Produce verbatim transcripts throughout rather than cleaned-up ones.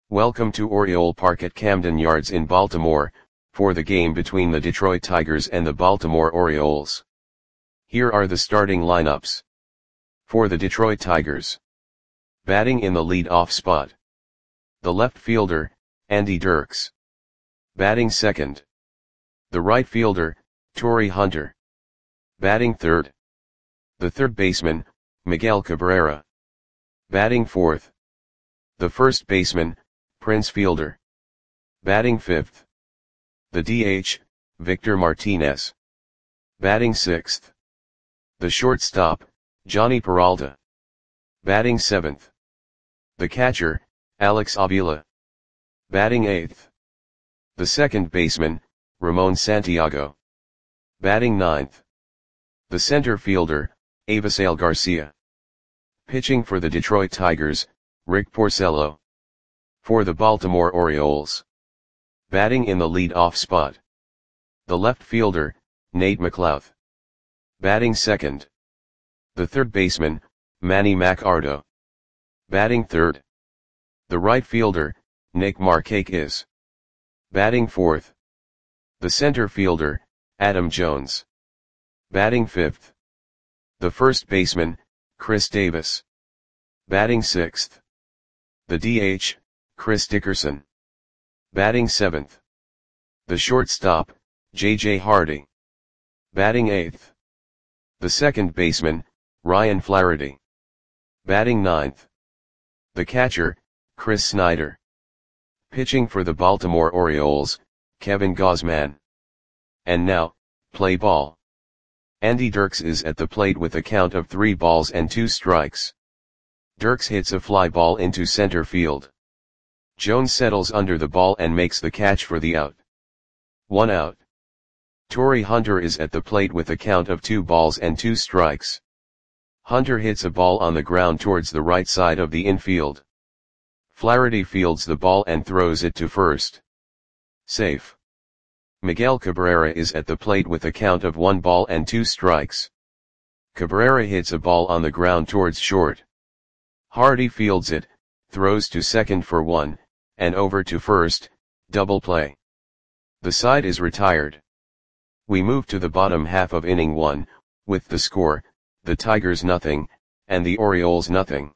Welcome to Oriole Park at Camden Yards in Baltimore, for the game between the Detroit Tigers and the Baltimore Orioles. Here are the starting lineups. For the Detroit Tigers. Batting in the lead-off spot. The left fielder, Andy Dirks. Batting second. The right fielder, Torii Hunter. Batting third. The third baseman, Miguel Cabrera. Batting fourth. The first baseman, Prince Fielder. Batting fifth. The D H, Victor Martinez. Batting sixth. The shortstop, Jhonny Peralta. Batting seventh. The catcher, Alex Avila. Batting eighth. The second baseman, Ramon Santiago. Batting ninth. The center fielder, Avisail Garcia. Pitching for the Detroit Tigers, Rick Porcello. For the Baltimore Orioles. Batting in the lead-off spot. The left fielder, Nate McLouth. Batting second. The third baseman, Manny Machado. Batting third. The right fielder, Nick Markakis. Batting fourth. The center fielder, Adam Jones. Batting fifth. The first baseman, Chris Davis. Batting sixth. The D H, Chris Dickerson. Batting seventh. The shortstop, J J Hardy. Batting eighth. The second baseman, Ryan Flaherty. Batting ninth. The catcher, Chris Snyder. Pitching for the Baltimore Orioles, Kevin Gausman. And now, play ball. Andy Dirks is at the plate with a count of three balls and two strikes. Dirks hits a fly ball into center field. Jones settles under the ball and makes the catch for the out. One out. Torii Hunter is at the plate with a count of two balls and two strikes. Hunter hits a ball on the ground towards the right side of the infield. Flaherty fields the ball and throws it to first. Safe. Miguel Cabrera is at the plate with a count of one ball and two strikes. Cabrera hits a ball on the ground towards short. Hardy fields it, throws to second for one, and over to first, double play. The side is retired. We move to the bottom half of inning one, with the score, the Tigers nothing, and the Orioles nothing.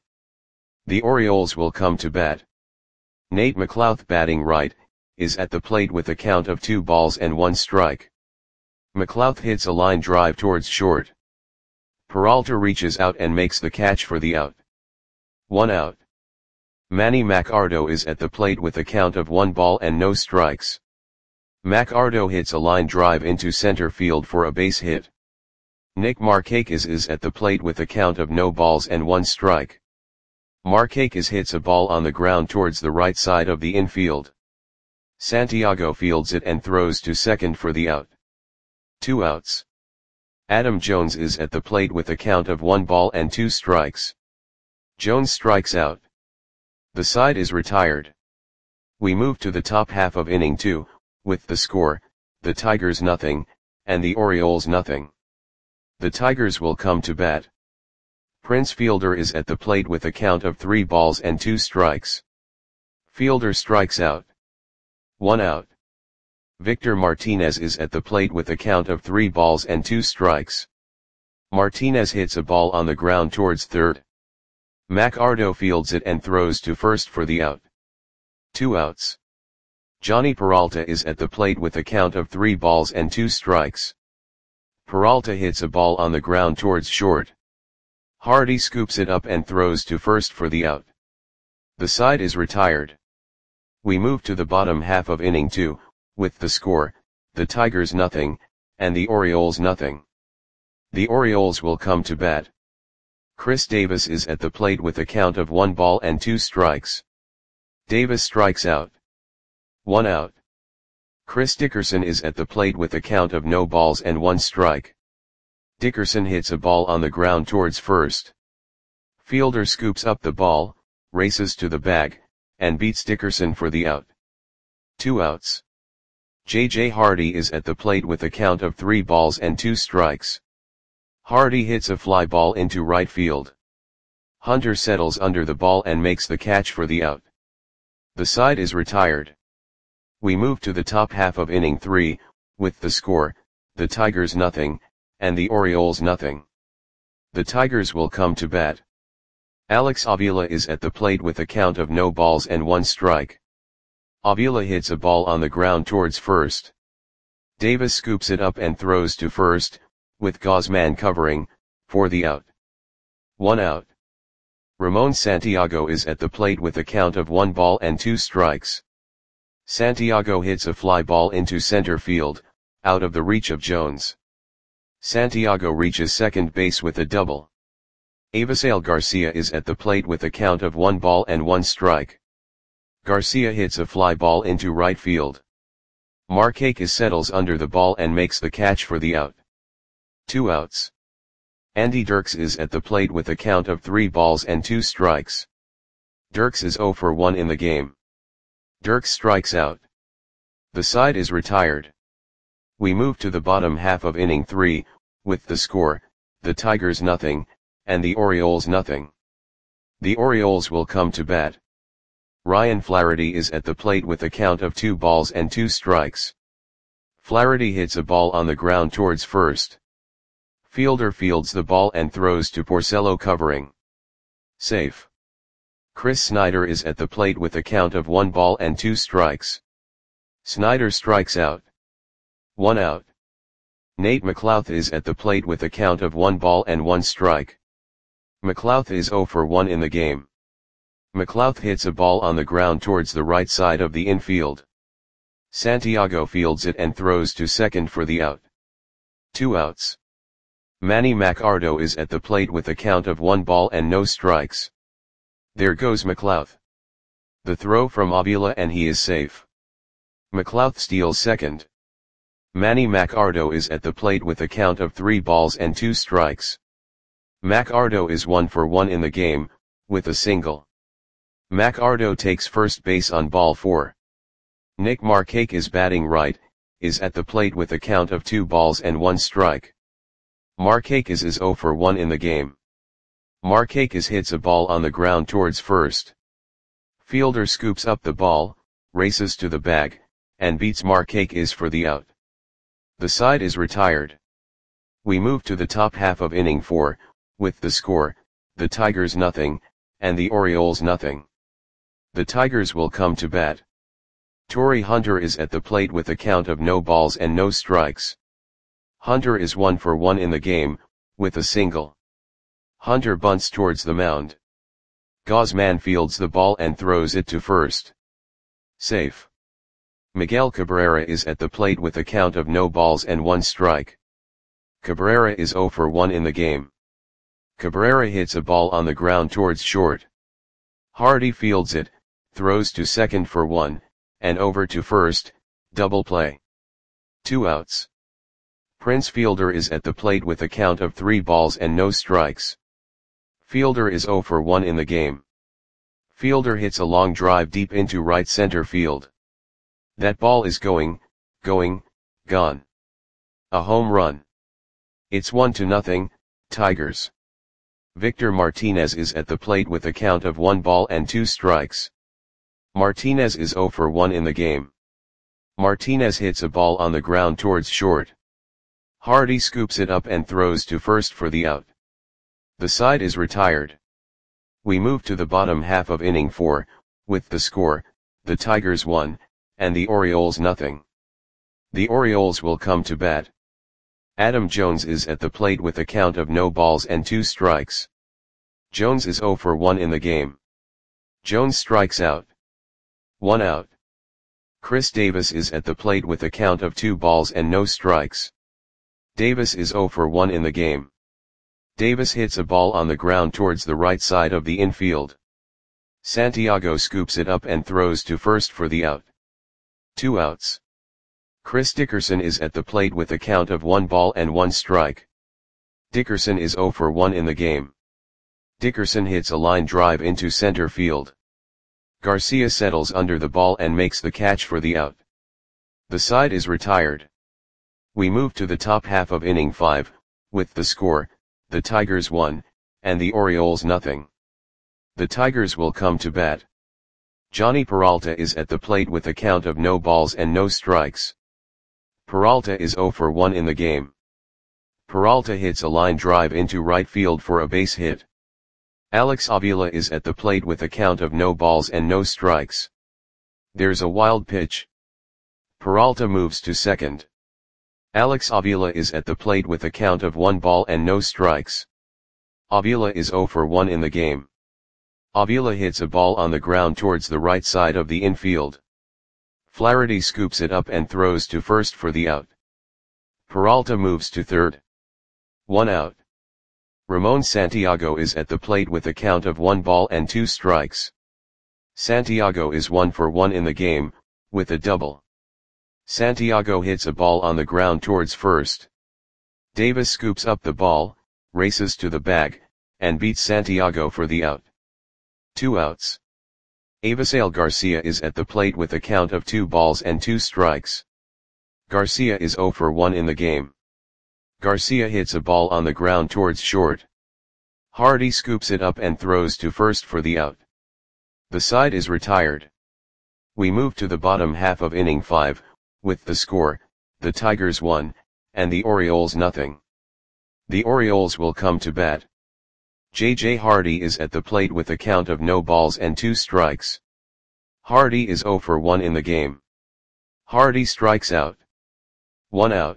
The Orioles will come to bat. Nate McLouth batting right, is at the plate with a count of two balls and one strike. McLouth hits a line drive towards short. Peralta reaches out and makes the catch for the out. One out. Manny Machado is at the plate with a count of one ball and no strikes. Machado hits a line drive into center field for a base hit. Nick Markakis is at the plate with a count of no balls and one strike. Markakis hits a ball on the ground towards the right side of the infield. Santiago fields it and throws to second for the out. Two outs. Adam Jones is at the plate with a count of one ball and two strikes. Jones strikes out. The side is retired. We move to the top half of inning two, with the score, the Tigers nothing, and the Orioles nothing. The Tigers will come to bat. Prince Fielder is at the plate with a count of three balls and two strikes. Fielder strikes out. One out. Victor Martinez is at the plate with a count of three balls and two strikes. Martinez hits a ball on the ground towards third. Machado fields it and throws to first for the out. Two outs. Jhonny Peralta is at the plate with a count of three balls and two strikes. Peralta hits a ball on the ground towards short. Hardy scoops it up and throws to first for the out. The side is retired. We move to the bottom half of inning two, with the score, the Tigers nothing, and the Orioles nothing. The Orioles will come to bat. Chris Davis is at the plate with a count of one ball and two strikes. Davis strikes out. One out. Chris Dickerson is at the plate with a count of no balls and one strike. Dickerson hits a ball on the ground towards first. Fielder scoops up the ball, races to the bag, and beats Dickerson for the out. Two outs. J J Hardy is at the plate with a count of three balls and two strikes. Hardy hits a fly ball into right field. Hunter settles under the ball and makes the catch for the out. The side is retired. We move to the top half of inning three, with the score, the Tigers nothing, and the Orioles nothing. The Tigers will come to bat. Alex Avila is at the plate with a count of no balls and one strike. Avila hits a ball on the ground towards first. Davis scoops it up and throws to first, with Guzman covering, for the out. One out. Ramon Santiago is at the plate with a count of one ball and two strikes. Santiago hits a fly ball into center field, out of the reach of Jones. Santiago reaches second base with a double. Avisail Garcia is at the plate with a count of one ball and one strike. Garcia hits a fly ball into right field. Markakis settles under the ball and makes the catch for the out. Two outs. Andy Dirks is at the plate with a count of three balls and two strikes. Dirks is zero for one in the game. Dirks strikes out. The side is retired. We move to the bottom half of inning three, with the score, the Tigers nothing, and the Orioles nothing. The Orioles will come to bat. Ryan Flaherty is at the plate with a count of two balls and two strikes. Flaherty hits a ball on the ground towards first. Fielder fields the ball and throws to Porcello covering. Safe. Chris Snyder is at the plate with a count of one ball and two strikes. Snyder strikes out. One out. Nate McLouth is at the plate with a count of one ball and one strike. McLouth is zero for one in the game. McLouth hits a ball on the ground towards the right side of the infield. Santiago fields it and throws to second for the out. Two outs. Manny Macardo is at the plate with a count of one ball and no strikes. There goes McLouth. The throw from Avila and he is safe. McLouth steals second. Manny Macardo is at the plate with a count of three balls and two strikes. Macardo is one for one in the game, with a single. Macardo takes first base on ball four. Nick Markakis batting right, is at the plate with a count of two balls and one strike. Markakis is zero for one in the game. Markakis hits a ball on the ground towards first. Fielder scoops up the ball, races to the bag, and beats Markakis for the out. The side is retired. We move to the top half of inning four, with the score, the Tigers nothing, and the Orioles nothing. The Tigers will come to bat. Torrey Hunter is at the plate with a count of no balls and no strikes. Hunter is one for one in the game, with a single. Hunter bunts towards the mound. Guzman fields the ball and throws it to first. Safe. Miguel Cabrera is at the plate with a count of no balls and one strike. Cabrera is zero for one in the game. Cabrera hits a ball on the ground towards short. Hardy fields it, throws to second for one, and over to first, double play. Two outs. Prince Fielder is at the plate with a count of three balls and no strikes. Fielder is zero for one in the game. Fielder hits a long drive deep into right center field. That ball is going, going, gone. A home run. It's one to nothing, Tigers. Victor Martinez is at the plate with a count of one ball and two strikes. Martinez is zero for one in the game. Martinez hits a ball on the ground towards short. Hardy scoops it up and throws to first for the out. The side is retired. We move to the bottom half of inning four, with the score, the Tigers one, and the Orioles nothing. The Orioles will come to bat. Adam Jones is at the plate with a count of no balls and two strikes. Jones is zero for one in the game. Jones strikes out. One out. Chris Davis is at the plate with a count of two balls and no strikes. Davis is zero for one in the game. Davis hits a ball on the ground towards the right side of the infield. Santiago scoops it up and throws to first for the out. Two outs. Chris Dickerson is at the plate with a count of one ball and one strike. Dickerson is zero for one in the game. Dickerson hits a line drive into center field. Garcia settles under the ball and makes the catch for the out. The side is retired. We move to the top half of inning five, with the score, the Tigers one, and the Orioles nothing. The Tigers will come to bat. Johnny Peralta is at the plate with a count of no balls and no strikes. Peralta is zero for one in the game. Peralta hits a line drive into right field for a base hit. Alex Avila is at the plate with a count of no balls and no strikes. There's a wild pitch. Peralta moves to second. Alex Avila is at the plate with a count of one ball and no strikes. Avila is zero for one in the game. Avila hits a ball on the ground towards the right side of the infield. Flaherty scoops it up and throws to first for the out. Peralta moves to third. One out. Ramon Santiago is at the plate with a count of one ball and two strikes. Santiago is one for one in the game, with a double. Santiago hits a ball on the ground towards first. Davis scoops up the ball, races to the bag, and beats Santiago for the out. Two outs. Avisail Garcia is at the plate with a count of two balls and two strikes. Garcia is zero for one in the game. Garcia hits a ball on the ground towards short. Hardy scoops it up and throws to first for the out. The side is retired. We move to the bottom half of inning five, with the score, the Tigers one, and the Orioles nothing. The Orioles will come to bat. J J Hardy is at the plate with a count of no balls and two strikes. Hardy is zero for one in the game. Hardy strikes out. One out.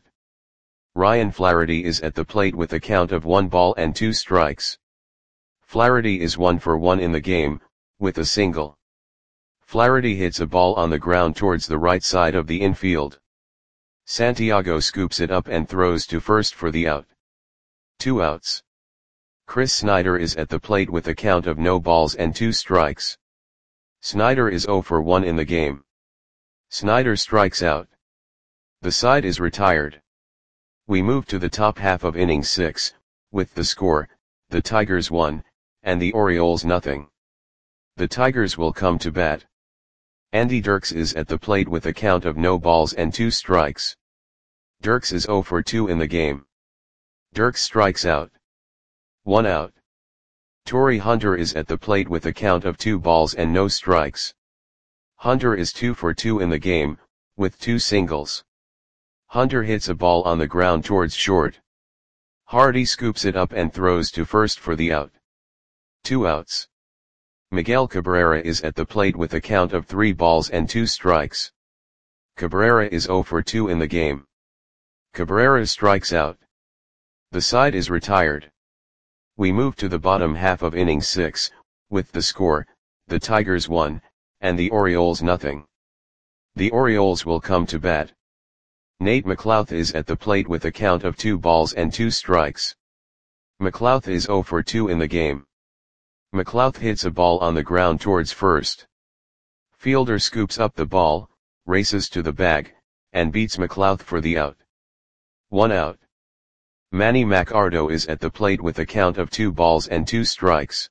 Ryan Flaherty is at the plate with a count of one ball and two strikes. Flaherty is one for one in the game, with a single. Flaherty hits a ball on the ground towards the right side of the infield. Santiago scoops it up and throws to first for the out. Two outs. Chris Snyder is at the plate with a count of no balls and two strikes. Snyder is zero for one in the game. Snyder strikes out. The side is retired. We move to the top half of inning six, with the score, the Tigers one, and the Orioles nothing. The Tigers will come to bat. Andy Dirks is at the plate with a count of no balls and two strikes. Dirks is zero for two in the game. Dirks strikes out. One out. Torrey Hunter is at the plate with a count of two balls and no strikes. Hunter is two for two in the game, with two singles. Hunter hits a ball on the ground towards short. Hardy scoops it up and throws to first for the out. Two outs. Miguel Cabrera is at the plate with a count of three balls and two strikes. Cabrera is zero for two in the game. Cabrera strikes out. The side is retired. We move to the bottom half of inning six, with the score, the Tigers one, and the Orioles nothing. The Orioles will come to bat. Nate McLouth is at the plate with a count of two balls and two strikes. McLouth is zero for two in the game. McLouth hits a ball on the ground towards first. Fielder scoops up the ball, races to the bag, and beats McLouth for the out. One out. Manny Macardo is at the plate with a count of two balls and two strikes.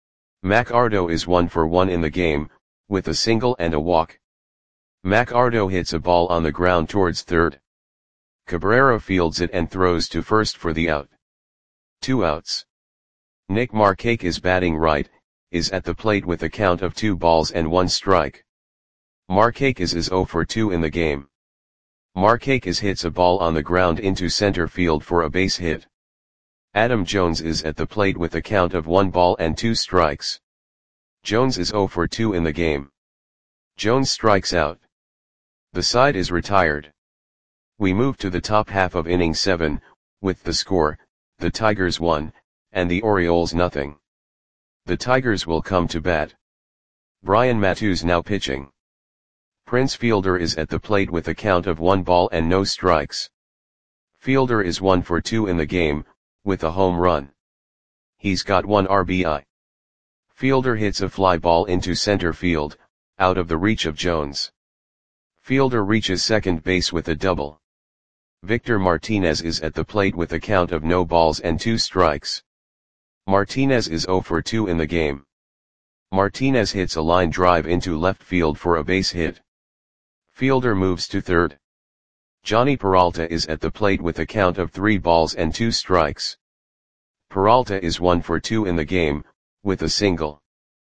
Macardo is one for one in the game, with a single and a walk. Macardo hits a ball on the ground towards third. Cabrera fields it and throws to first for the out. Two outs. Nick Markakis is batting right, is at the plate with a count of two balls and one strike. Markakis is zero for two in the game. Markakis hits a ball on the ground into center field for a base hit. Adam Jones is at the plate with a count of one ball and two strikes. Jones is zero for two in the game. Jones strikes out. The side is retired. We move to the top half of inning seven, with the score, the Tigers one, and the Orioles nothing. The Tigers will come to bat. Brian Matthews now pitching. Prince Fielder is at the plate with a count of one ball and no strikes. Fielder is one for two in the game, with a home run. He's got one R B I. Fielder hits a fly ball into center field, out of the reach of Jones. Fielder reaches second base with a double. Victor Martinez is at the plate with a count of no balls and two strikes. Martinez is zero for two in the game. Martinez hits a line drive into left field for a base hit. Fielder moves to third. Johnny Peralta is at the plate with a count of three balls and two strikes. Peralta is one for two in the game, with a single.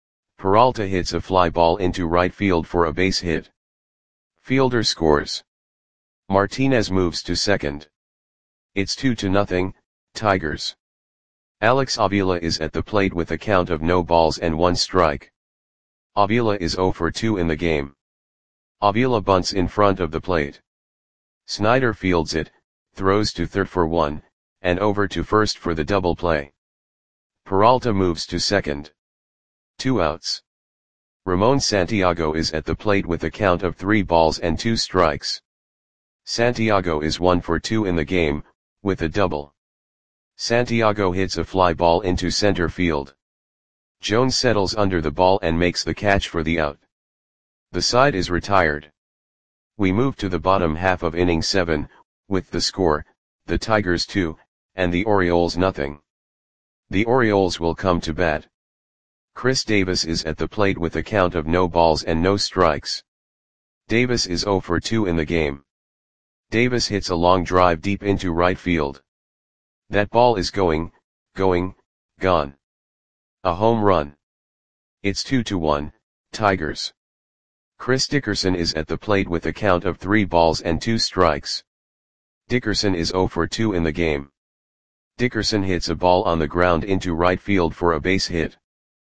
Peralta hits a fly ball into right field for a base hit. Fielder scores. Martinez moves to second. It's two to nothing, Tigers. Alex Avila is at the plate with a count of no balls and one strike. Avila is zero for two in the game. Avila bunts in front of the plate. Snyder fields it, throws to third for one, and over to first for the double play. Peralta moves to second. Two outs. Ramon Santiago is at the plate with a count of three balls and two strikes. Santiago is one for two in the game, with a double. Santiago hits a fly ball into center field. Jones settles under the ball and makes the catch for the out. The side is retired. We move to the bottom half of inning seven, with the score, the Tigers two, and the Orioles nothing. The Orioles will come to bat. Chris Davis is at the plate with a count of no balls and no strikes. Davis is zero for two in the game. Davis hits a long drive deep into right field. That ball is going, going, gone. A home run. It's two to one, Tigers. Chris Dickerson is at the plate with a count of three balls and two strikes. Dickerson is zero for two in the game. Dickerson hits a ball on the ground into right field for a base hit.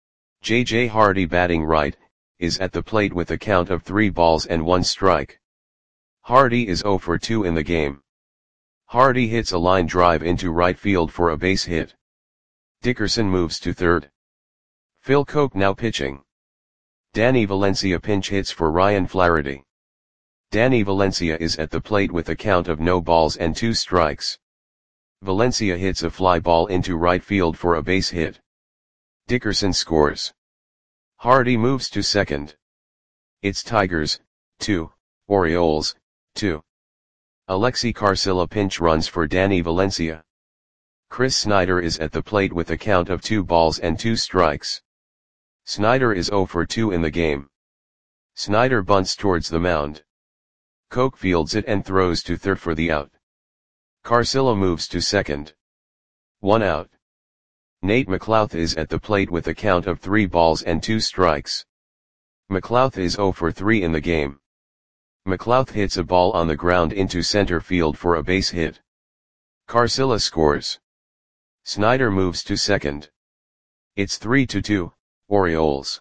J J Hardy, batting right, is at the plate with a count of three balls and one strike. Hardy is zero for two in the game. Hardy hits a line drive into right field for a base hit. Dickerson moves to third. Phil Koch now pitching. Danny Valencia pinch hits for Ryan Flaherty. Danny Valencia is at the plate with a count of no balls and two strikes. Valencia hits a fly ball into right field for a base hit. Dickerson scores. Hardy moves to second. It's Tigers, two, Orioles, two. Alexi Carcilla pinch runs for Danny Valencia. Chris Snyder is at the plate with a count of two balls and two strikes. Snyder is zero for two in the game. Snyder bunts towards the mound. Koch fields it and throws to third for the out. Carcilla moves to second. One out. Nate McLouth is at the plate with a count of three balls and two strikes. McLouth is zero for three in the game. McLouth hits a ball on the ground into center field for a base hit. Carcilla scores. Snyder moves to second. It's three to two, Orioles.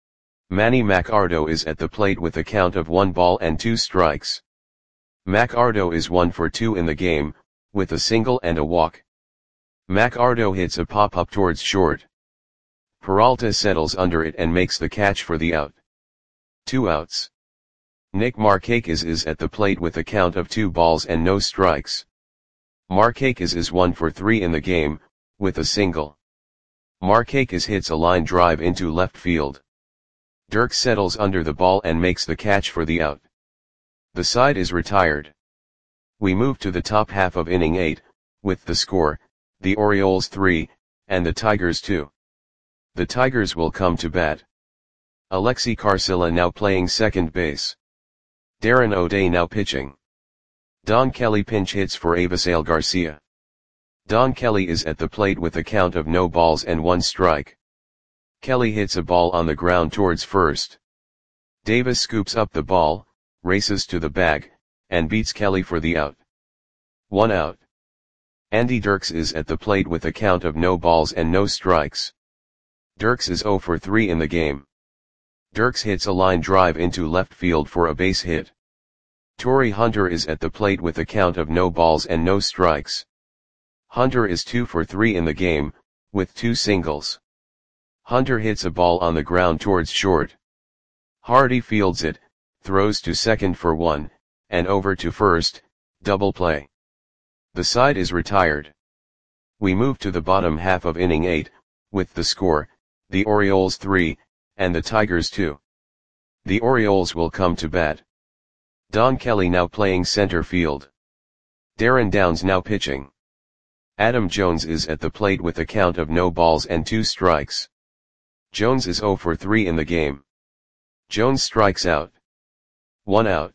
Manny Macardo is at the plate with a count of one ball and two strikes. Macardo is one for two in the game, with a single and a walk. Macardo hits a pop-up towards short. Peralta settles under it and makes the catch for the out. Two outs. Nick Markakis is at the plate with a count of two balls and no strikes. Markakis is one for three in the game, with a single. Markakis hits a line drive into left field. Dirk settles under the ball and makes the catch for the out. The side is retired. We move to the top half of inning eight, with the score, the Orioles three, and the Tigers two. The Tigers will come to bat. Alexi Carcilla now playing second base. Darren O'Day now pitching. Don Kelly pinch hits for Avisail Garcia. Don Kelly is at the plate with a count of no balls and one strike. Kelly hits a ball on the ground towards first. Davis scoops up the ball, races to the bag, and beats Kelly for the out. One out. Andy Dirks is at the plate with a count of no balls and no strikes. Dirks is zero for three in the game. Dirks hits a line drive into left field for a base hit. Torrey Hunter is at the plate with a count of no balls and no strikes. Hunter is two for three in the game, with two singles. Hunter hits a ball on the ground towards short. Hardy fields it, throws to second for one, and over to first, double play. The side is retired. We move to the bottom half of inning eight, with the score, the Orioles three, and the Tigers two. The Orioles will come to bat. Don Kelly now playing center field. Darren Downs now pitching. Adam Jones is at the plate with a count of no balls and two strikes. Jones is zero for three in the game. Jones strikes out. One out.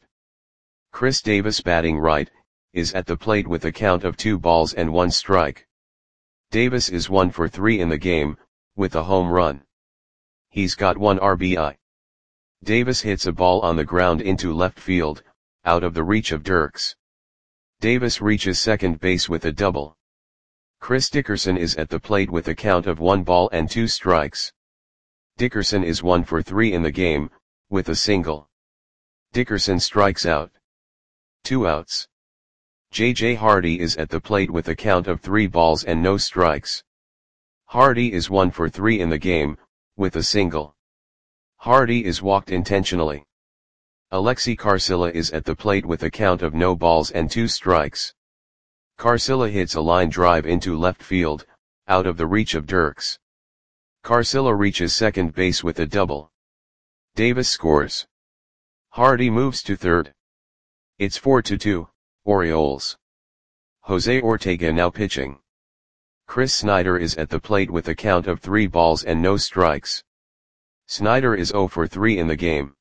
Chris Davis, batting right, is at the plate with a count of two balls and one strike. Davis is one for three in the game, with a home run. He's got one R B I. Davis hits a ball on the ground into left field, out of the reach of Dirks. Davis reaches second base with a double. Chris Dickerson is at the plate with a count of one ball and two strikes. Dickerson is one for three in the game, with a single. Dickerson strikes out. Two outs. J J Hardy is at the plate with a count of three balls and no strikes. Hardy is one for three in the game, with a single. Hardy is walked intentionally. Alexi Carcilla is at the plate with a count of no balls and two strikes. Carcilla hits a line drive into left field, out of the reach of Dirks. Carcilla reaches second base with a double. Davis scores. Hardy moves to third. It's four to two, Orioles. Jose Ortega now pitching. Chris Snyder is at the plate with a count of three balls and no strikes. Snyder is zero for three in the game.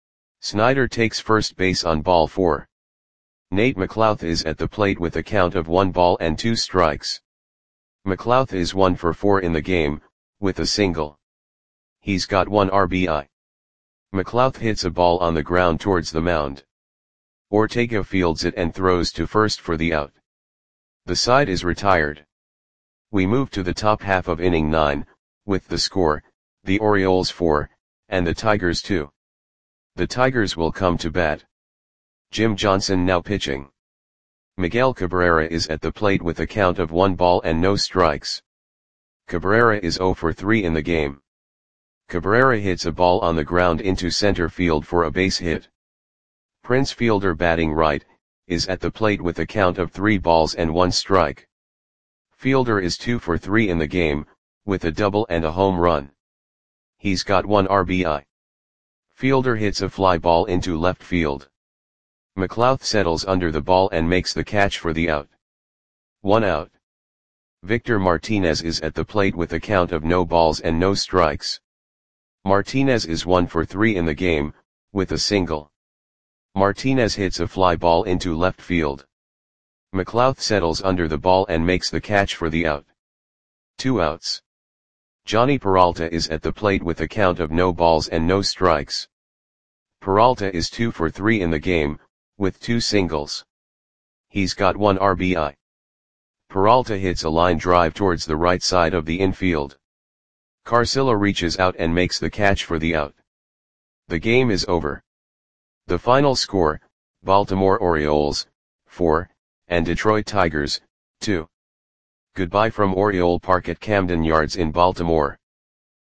Snyder takes first base on ball four. Nate McLouth is at the plate with a count of one ball and two strikes. McLouth is one for four in the game, with a single. He's got one R B I. McLouth hits a ball on the ground towards the mound. Ortega fields it and throws to first for the out. The side is retired. We move to the top half of inning nine, with the score, the Orioles four, and the Tigers two. The Tigers will come to bat. Jim Johnson now pitching. Miguel Cabrera is at the plate with a count of one ball and no strikes. Cabrera is zero for three in the game. Cabrera hits a ball on the ground into center field for a base hit. Prince Fielder batting right, is at the plate with a count of three balls and one strike. Fielder is two for three in the game, with a double and a home run. He's got one R B I. Fielder hits a fly ball into left field. McLouth settles under the ball and makes the catch for the out. One out. Victor Martinez is at the plate with a count of no balls and no strikes. Martinez is one for three in the game, with a single. Martinez hits a fly ball into left field. McLouth settles under the ball and makes the catch for the out. Two outs. Johnny Peralta is at the plate with a count of no balls and no strikes. Peralta is two for three in the game, with two singles. He's got one R B I. Peralta hits a line drive towards the right side of the infield. Carcilla reaches out and makes the catch for the out. The game is over. The final score, Baltimore Orioles, four, and Detroit Tigers, two. Goodbye from Oriole Park at Camden Yards in Baltimore.